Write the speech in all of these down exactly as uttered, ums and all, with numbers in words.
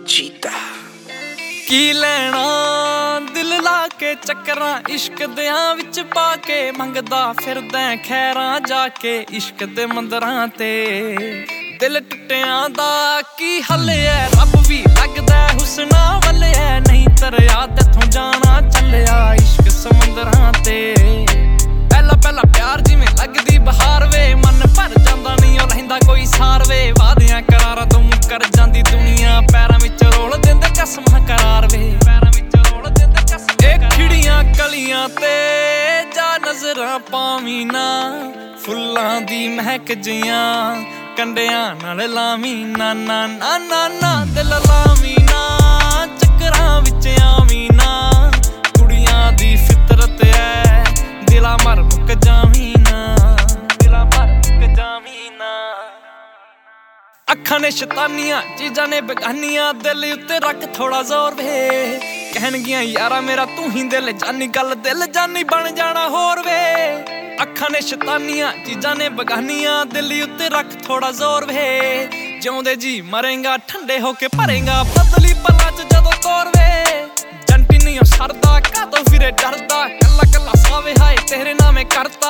चीता की लैना दिल ला के चक्करां इश्क दियां विच पा के मंगदा फिरदा खैरां जाके इश्क दे मंदरां ते दिल टुटियां दा की हल है रब भी लगदा हुस्ना वल्ले है नहीं तरया तेथों जाना चलिया इश्क समुंदरां ते पहला पहला प्यार जिवें लगदी बहार वे मन भर जांदा नहीं ओ लहिंदा कोई सार वे वादियां करारां तो मुकर जांदी दुनिया पैरां विच रोल दिंदे कसमां करार वे पैरां विच रोल दिंदे कसमां ए खिड़ियां कलियां ते जा नजरां पावीं ना फुल्लां दी महक जियां कंडियां नाल लावीं ना ना ना ना ना दिल लावीं ना चक्करां विच आवीं ना कुड़ियां दी फितरत ऐ दिला मर मुक जावीं ना दिला मर मुक जावीं ना अखां ने शैतानियां चीजां ने बेगानियां दिल उत्ते रख थोड़ा जोर वे कहणगियां यारा मेरा तू ही दिल जानी गल दिल जानी बन जाना होर वे अखां ने शैतानियां चीजां ने बेगानियां दिल उत्ते रख थोड़ा जोर वे जिउंदे जी मरेगा ठंडे होके भरेगा बदली पल्ला च जदों तोर वे जंटी नहीं सरदा कातों फिरे डरदा कल्ला कल्ला सावे हाय तेरे नामे करता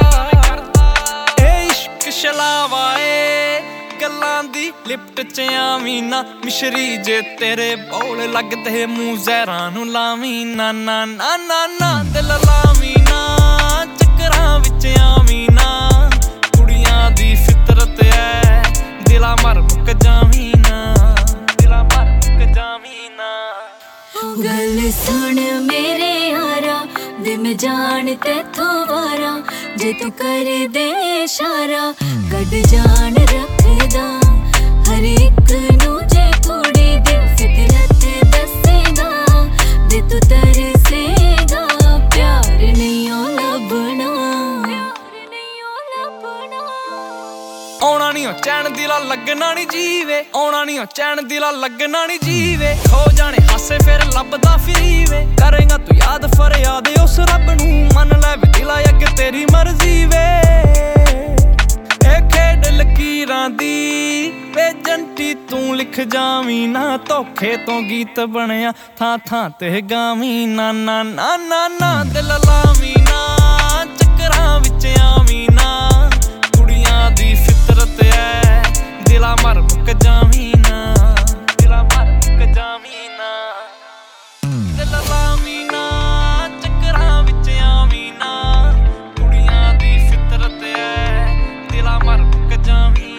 ए इश्क शलावा ए गल्लां दी लिफ्ट च आवीं ना मिशरी जे तेरे बौल लगदे मूंह जहरां नूं लावीं ना ना ना ना ना दिल लावीं ना चक्करां विच आवीं ना कुड़ियां दी फितरत ऐ दिला मर मुक जावीं ना दिला मर मुक जावीं ना गल सुन मेरे यारा वे मैं जान तेथों वारा जे तू कर दे इशारा कड जान रखदा हर एक नू जे कुड़ी दी फितरत दसेगा जे तू तरसेगा प्यार नहीं ओ लभना प्यार नहीं ओ लभना औना नहीं ओ चैन दिला लगना नहीं जीवे औना नहीं ओ चैन दिला लगना नहीं जीवे खो जाने हासे फिर लभदा फिरी वे करेगा तू याद फरियाद उस रब नू मन ले वे दिला अग तेरी मर्जी वे ए खेड लकीरां दी वे जंटी तू लिख जावीं ना धोखे तो गीत बनया थां थां ते गावीं ना ना ना ना ना दिल लावीं ना चक्करां विच आवीं ना कुड़ियां दी फितरत ऐ दिला मर मुक जावीं ना दिला मर मुक जावीं ना दिल लावीं ना चक्करां विच आवीं ना कुड़ियां दी फितरत ऐ दिला मर मुक जावीं